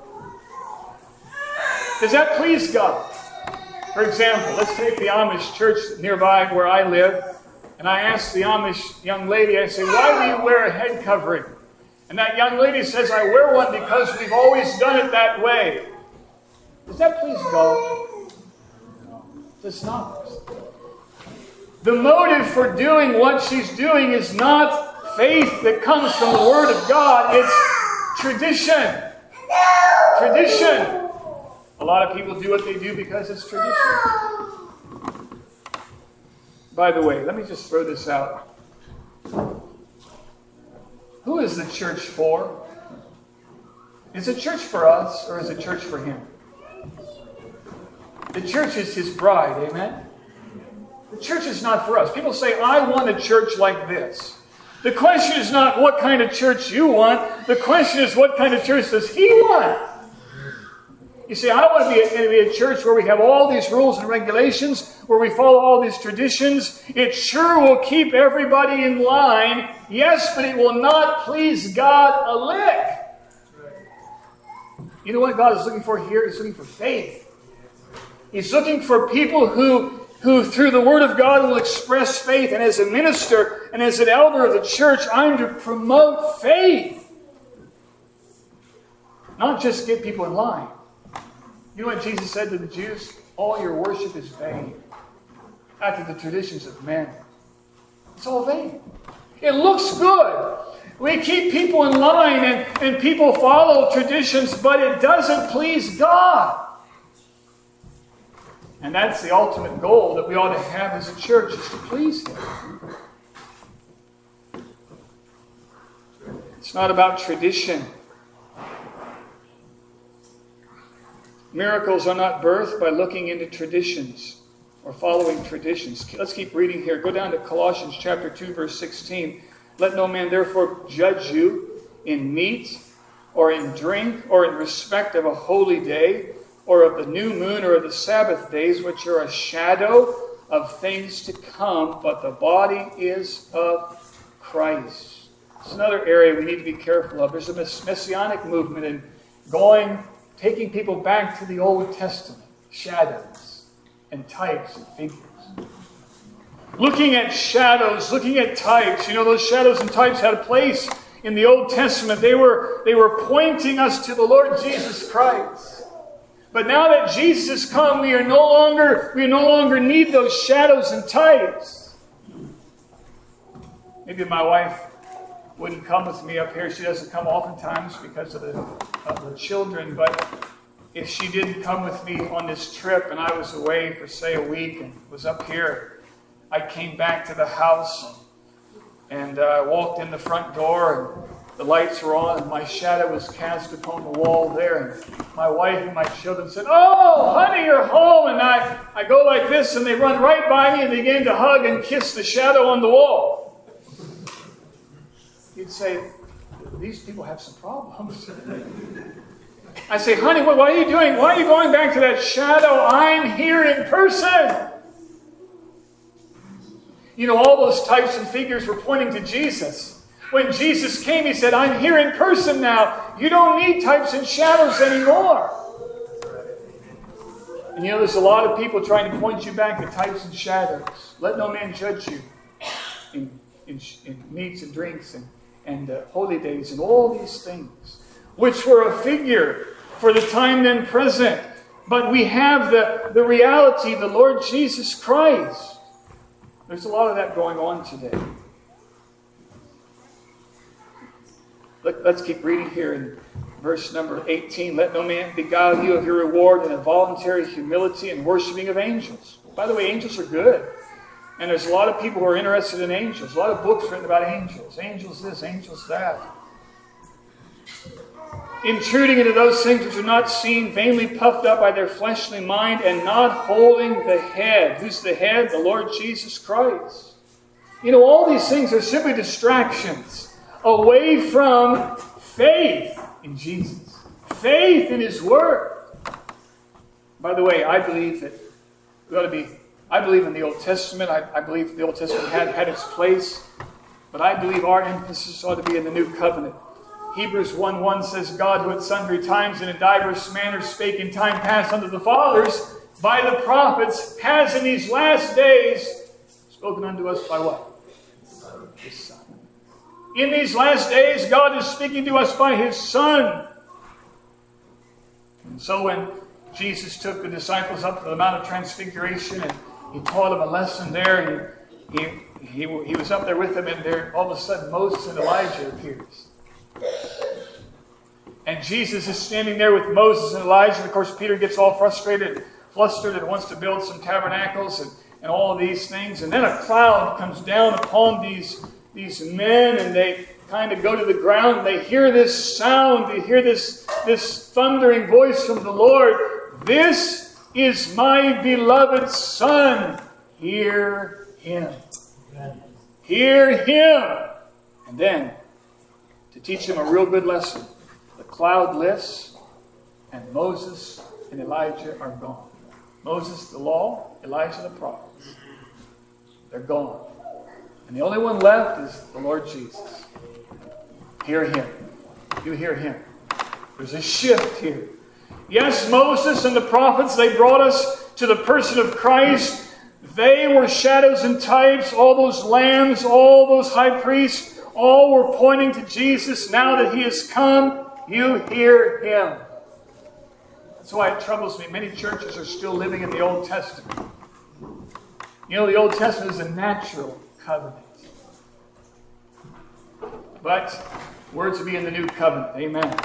Does that please God? For example, let's take the Amish church nearby where I live, and I ask the Amish young lady, I say, why do you wear a head covering? And that young lady says, I wear one because we've always done it that way. Does that please God? No, it does not. The motive for doing what she's doing is not faith that comes from the Word of God. It's tradition. Tradition. A lot of people do what they do because it's tradition. By the way, let me just throw this out. Who is the church for? Is it church for us or is it church for Him? The church is His bride, amen? The church is not for us. People say, I want a church like this. The question is not what kind of church you want. The question is what kind of church does He want? You say, I want to be a, to be a church where we have all these rules and regulations, where we follow all these traditions. It sure will keep everybody in line. Yes, but it will not please God a lick. You know what God is looking for here? He's looking for faith. He's looking for people who, who through the Word of God will express faith. And as a minister and as an elder of the church, I'm to promote faith. Not just get people in line. You know what Jesus said to the Jews? All your worship is vain. After the traditions of men. It's all vain. It looks good. We keep people in line and, and people follow traditions, but it doesn't please God. And that's the ultimate goal that we ought to have as a church, is to please Him. It's not about tradition. Miracles are not birthed by looking into traditions or following traditions. Let's keep reading here. Go down to Colossians chapter two, verse sixteen. Let no man therefore judge you in meat or in drink or in respect of a holy day or of the new moon or of the Sabbath days, which are a shadow of things to come, but the body is of Christ. It's another area we need to be careful of. There's a messianic movement in going, taking people back to the Old Testament, shadows and types and figures. Looking at shadows, looking at types. You know, those shadows and types had a place in the Old Testament. They were, they were pointing us to the Lord Jesus Christ. But now that Jesus has come, we are no longer, we no longer need those shadows and types. Maybe my wife wouldn't come with me up here. She doesn't come oftentimes because of the, of the children. But if she didn't come with me on this trip and I was away for, say, a week and was up here, I came back to the house and uh, walked in the front door and the lights were on and my shadow was cast upon the wall there. And my wife and my children said, "Oh, honey, you're home." And I, I go like this and they run right by me and begin to hug and kiss the shadow on the wall. You'd say, these people have some problems. I say, "Honey, what, what are you doing? Why are you going back to that shadow? I'm here in person." You know, all those types and figures were pointing to Jesus. When Jesus came, He said, "I'm here in person now. You don't need types and shadows anymore." And you know, there's a lot of people trying to point you back to types and shadows. Let no man judge you in, in, in meats and drinks and, and uh, holy days and all these things, which were a figure for the time then present. But we have the, the reality, the Lord Jesus Christ. There's a lot of that going on today. Let, let's keep reading here in verse number eighteen. Let no man beguile you of your reward in a voluntary humility and worshiping of angels. By the way, angels are good. And there's a lot of people who are interested in angels. A lot of books written about angels. Angels this, angels that. Intruding into those things which are not seen, vainly puffed up by their fleshly mind, and not holding the head. Who's the head? The Lord Jesus Christ. You know, all these things are simply distractions away from faith in Jesus. Faith in His Word. By the way, I believe that we ought to be, I believe in the Old Testament. I, I believe the Old Testament had, had its place. But I believe our emphasis ought to be in the New Covenant. Hebrews one one says, "God, who at sundry times and in diverse manners spake in time past unto the fathers by the prophets, has in these last days spoken unto us by what? His Son." In these last days, God is speaking to us by His Son. And so when Jesus took the disciples up to the Mount of Transfiguration and He taught them a lesson there, and he, he, he, he was up there with them, and there all of a sudden Moses and Elijah appears. And And Jesus is standing there with Moses and Elijah. And of course, Peter gets all frustrated, flustered, and wants to build some tabernacles and, and all of these things. And then a cloud comes down upon these, these men, and they kind of go to the ground. And they hear this sound. They hear this, this thundering voice from the Lord. This is my beloved Son. Hear him. Amen. Hear him. And then, to teach him a real good lesson, the cloud lifts, and Moses and Elijah are gone. Moses, the law, Elijah, the prophets. They're gone. And the only one left is the Lord Jesus. Hear him. You hear him. There's a shift here. Yes, Moses and the prophets, they brought us to the person of Christ. They were shadows and types. All those lambs, all those high priests, all were pointing to Jesus. Now that he has come, you hear him. That's why it troubles me. Many churches are still living in the Old Testament. You know, the Old Testament is a natural covenant. But we're to be in the new covenant. Amen.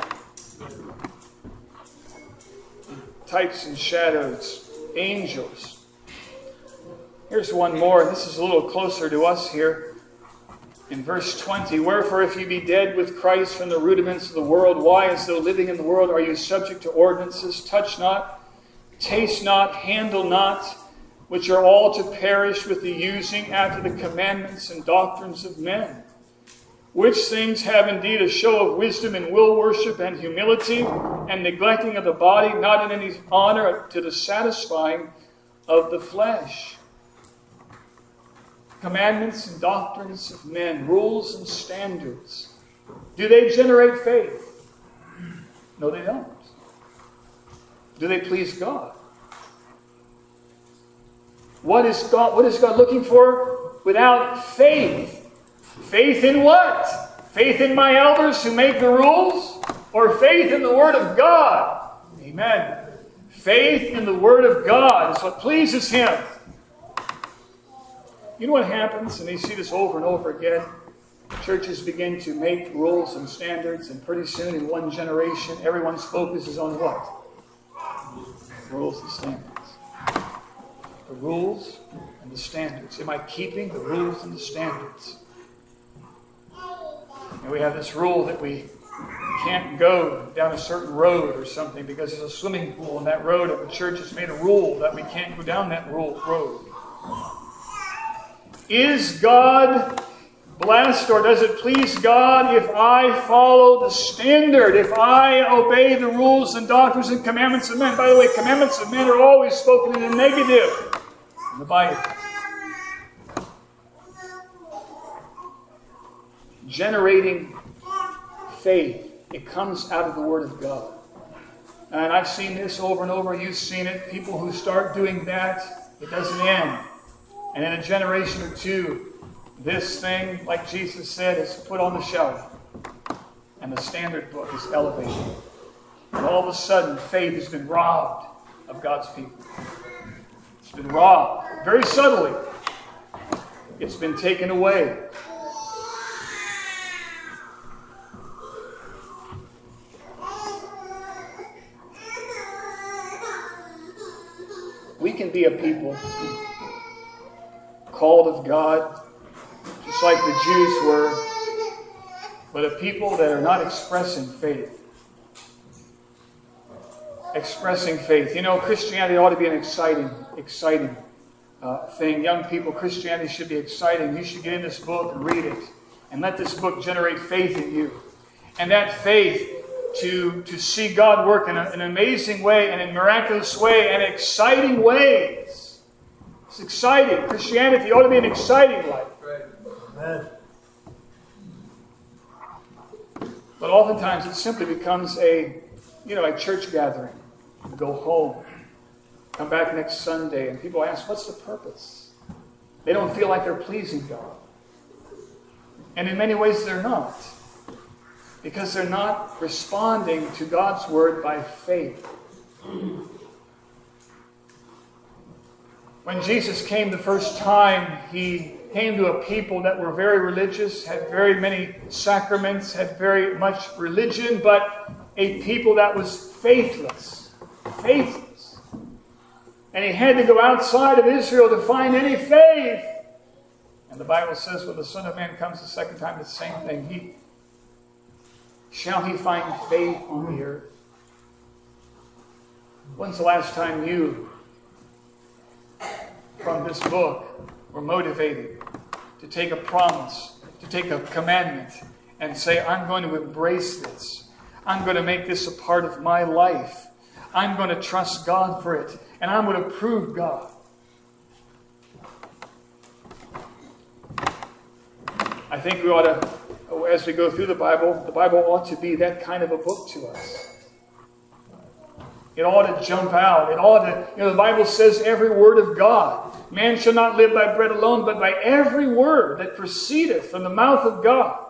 Types and shadows, angels. Here's one more. This is a little closer to us here. In verse twenty, wherefore if you be dead with Christ from the rudiments of the world, why as though living in the world are you subject to ordinances? Touch not, taste not, handle not, which are all to perish with the using after the commandments and doctrines of men. Which things have indeed a show of wisdom and will worship and humility, and neglecting of the body, not in any honor to the satisfying of the flesh. Commandments and doctrines of men, rules and standards. Do they generate faith? No, they don't. Do they please God? What is God, what is God looking for? Without faith. Faith in what? Faith in my elders who make the rules? Or faith in the Word of God? Amen. Faith in the Word of God is what pleases Him. You know what happens, and you see this over and over again? Churches begin to make rules and standards, and pretty soon in one generation, everyone's focus is on what? Rules and standards. The rules and the standards. Am I keeping the rules and the standards? And we have this rule that we can't go down a certain road or something because there's a swimming pool in that road, and the church has made a rule that we can't go down that road. Is God blessed, or does it please God if I follow the standard, if I obey the rules and doctrines and commandments of men? By the way, commandments of men are always spoken in the negative in the Bible. Generating faith, it comes out of the Word of God. And I've seen this over and over. You've seen it. People who start doing that, it doesn't end. And in a generation or two, this thing, like Jesus said, is put on the shelf. And the standard book is elevated. And all of a sudden, faith has been robbed of God's people. It's been robbed. Very subtly. It's been taken away. We can be a people called of God, just like the Jews were, but a people that are not expressing faith. Expressing faith. You know, Christianity ought to be an exciting, exciting uh, thing. Young people, Christianity should be exciting. You should get in this book and read it, and let this book generate faith in you. And that faith to, to see God work in a, an amazing way and in a miraculous way and exciting ways. It's exciting. Christianity ought to be an exciting life. Amen. But oftentimes it simply becomes a, you know, a church gathering. You go home, come back next Sunday, and people ask, what's the purpose? They don't feel like they're pleasing God. And in many ways they're not. Because they're not responding to God's Word by faith. When Jesus came the first time, He came to a people that were very religious, had very many sacraments, had very much religion, but a people that was faithless. Faithless. And he had to go outside of Israel to find any faith. And the Bible says when the Son of Man comes the second time, the same thing. He, shall he find faith on the earth? When's the last time you, from this book, were motivated to take a promise, to take a commandment, and say, I'm going to embrace this. I'm going to make this a part of my life. I'm going to trust God for it. And I'm going to prove God. I think we ought to, as we go through the Bible, the Bible ought to be that kind of a book to us. It ought to jump out. It ought to, you know, the Bible says every word of God. Man shall not live by bread alone, but by every word that proceedeth from the mouth of God.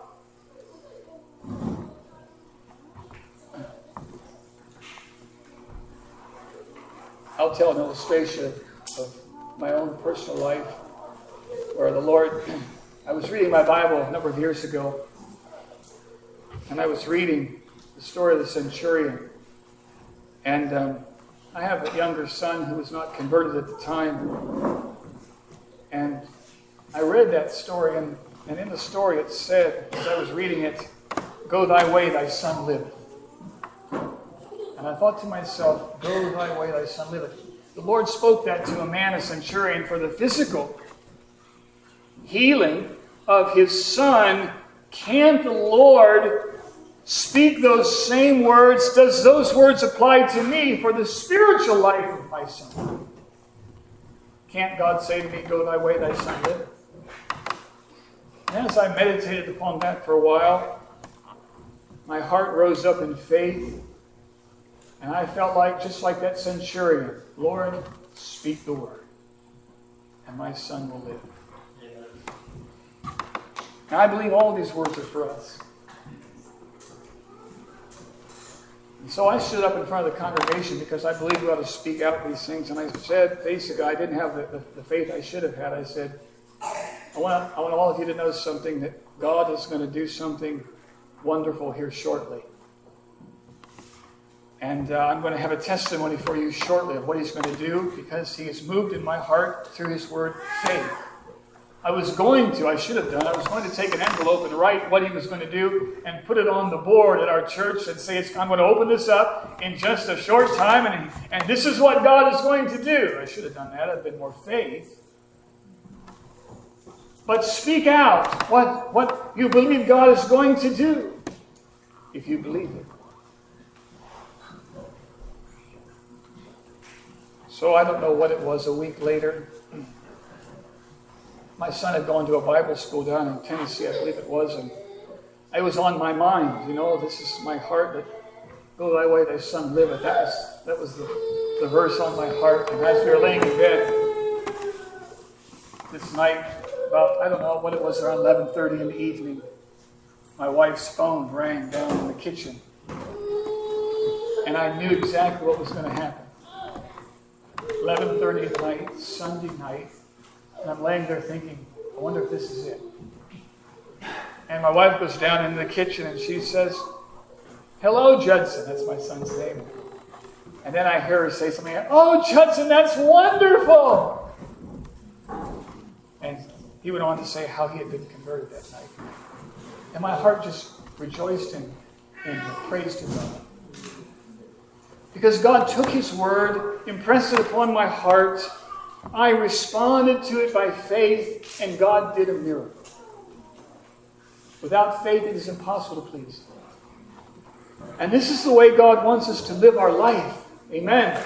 I'll tell an illustration of, of my own personal life where the Lord, I was reading my Bible a number of years ago, and I was reading the story of the centurion. And um, I have a younger son who was not converted at the time. And I read that story, and, and in the story it said, as I was reading it, go thy way, thy son liveth. And I thought to myself, go thy way, thy son liveth. The Lord spoke that to a man, a centurion, for the physical healing of his son. Can't the Lord speak those same words? Does those words apply to me for the spiritual life of my son? Can't God say to me, go thy way, thy son liveth? And as I meditated upon that for a while, my heart rose up in faith. And I felt like, just like that centurion, Lord, speak the word, and my son will live. And I believe all these words are for us. And so I stood up in front of the congregation because I believe we ought to speak out these things. And I said, basically, I didn't have the, the, the faith I should have had. I said, I want, I want all of you to know something, that God is going to do something wonderful here shortly. And uh, I'm going to have a testimony for you shortly of what he's going to do, because he has moved in my heart through his word, faith. I was going to, I should have done, I was going to take an envelope and write what he was going to do and put it on the board at our church and say, it's, I'm going to open this up in just a short time, and, and this is what God is going to do. I should have done that. I'd been more faith. But speak out what, what you believe God is going to do, if you believe it. So I don't know what it was a week later. My son had gone to a Bible school down in Tennessee, I believe it was, and it was on my mind. You know, this is my heart, that go thy way, thy son liveth. That was, that was the, the verse on my heart. And as we were laying in bed this night, about, I don't know what it was, around eleven thirty in the evening, my wife's phone rang down in the kitchen. And I knew exactly what was going to happen. eleven thirty at night, Sunday night, and I'm laying there thinking, I wonder if this is it. And my wife goes down into the kitchen and she says, hello, Judson. That's my son's name. And then I hear her say something, oh, Judson, that's wonderful. And he went on to say how he had been converted that night. And my heart just rejoiced and, and praised him. Because God took his word, impressed it upon my heart. I responded to it by faith, and God did a miracle. Without faith, it is impossible to please him. And this is the way God wants us to live our life. Amen.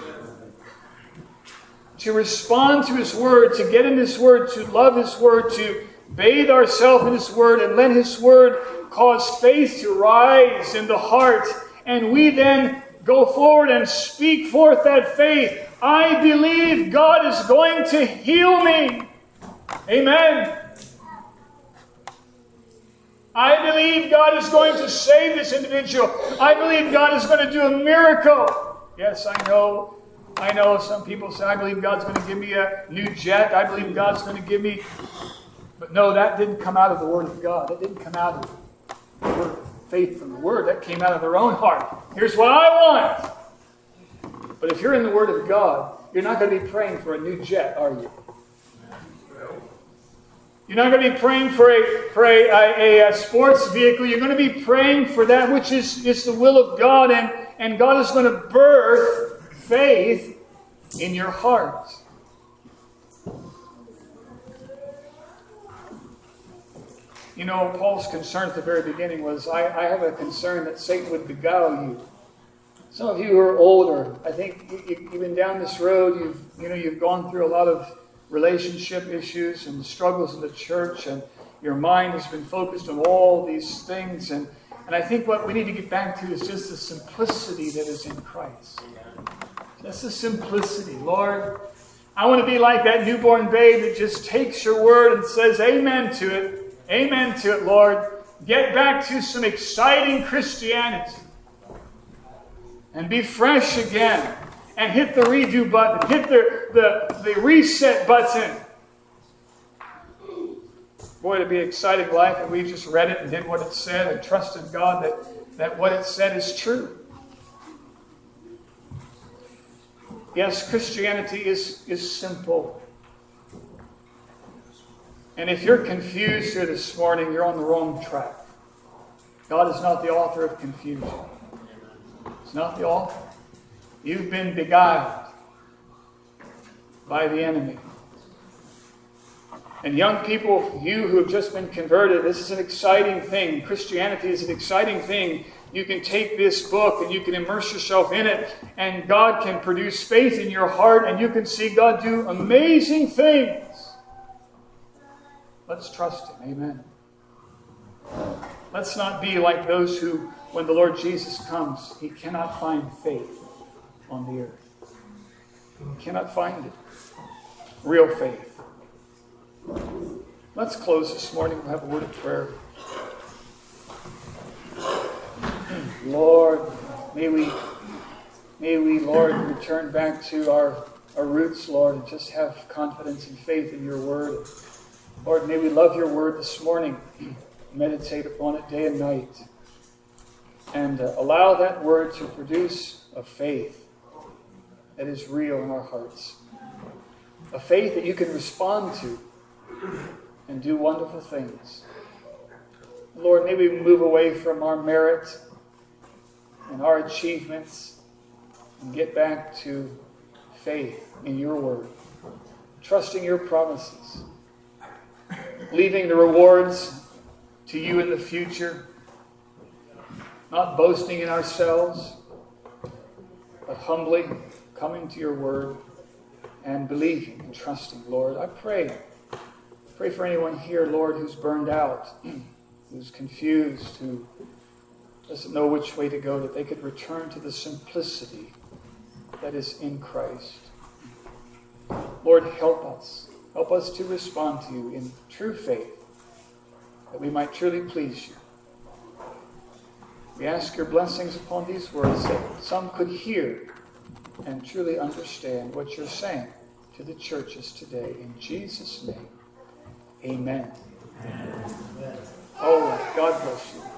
To respond to his word, to get in his word, to love his word, to bathe ourselves in his word, and let his word cause faith to rise in the heart. And we then go forward and speak forth that faith. I believe God is going to heal me. Amen. I believe God is going to save this individual. I believe God is going to do a miracle. Yes, I know. I know some people say, I believe God's going to give me a new jet. I believe God's going to give me... But no, that didn't come out of the Word of God. That didn't come out of the Word. faith from the Word. That came out of their own heart. Here's what I want. But if you're in the Word of God, you're not going to be praying for a new jet, are you? You're not going to be praying for a, for a, a, a sports vehicle. You're going to be praying for that which is, is the will of God. And, and God is going to birth faith in your heart. You know, Paul's concern at the very beginning was, I, I have a concern that Satan would beguile you. Some of you who are older, I think you, you've been down this road, you've, you know, you've gone through a lot of relationship issues and struggles in the church, and your mind has been focused on all these things. And, and I think what we need to get back to is just the simplicity that is in Christ. Just the simplicity. Lord, I want to be like that newborn babe that just takes your word and says amen to it. Amen to it, Lord. Get back to some exciting Christianity. And be fresh again. And hit the redo button. Hit the, the, the reset button. Boy, it'd be an exciting life if we just read it and did what it said and trusted God that, that what it said is true. Yes, Christianity is, is simple. And if you're confused here this morning, you're on the wrong track. God is not the author of confusion. He's not the author. You've been beguiled by the enemy. And young people, you who have just been converted, this is an exciting thing. Christianity is an exciting thing. You can take this book and you can immerse yourself in it, and God can produce faith in your heart, and you can see God do amazing things. Let's trust Him. Amen. Let's not be like those who, when the Lord Jesus comes, He cannot find faith on the earth. He cannot find it. Real faith. Let's close this morning. We'll have a word of prayer. Lord, may we, may we, Lord, return back to our, our roots, Lord, and just have confidence and faith in your word. Lord, may we love your word this morning, meditate upon it day and night, and uh, allow that word to produce a faith that is real in our hearts. A faith that you can respond to and do wonderful things. Lord, may we move away from our merit and our achievements and get back to faith in your word, trusting your promises, leaving the rewards to you in the future, not boasting in ourselves, but humbly coming to your word and believing and trusting. Lord, I pray, pray for anyone here, Lord, who's burned out, who's confused, who doesn't know which way to go, that they could return to the simplicity that is in Christ. Lord, help us. Help us to respond to you in true faith, that we might truly please you. We ask your blessings upon these words, that some could hear and truly understand what you're saying to the churches today. In Jesus' name, amen. Amen. Oh, God bless you.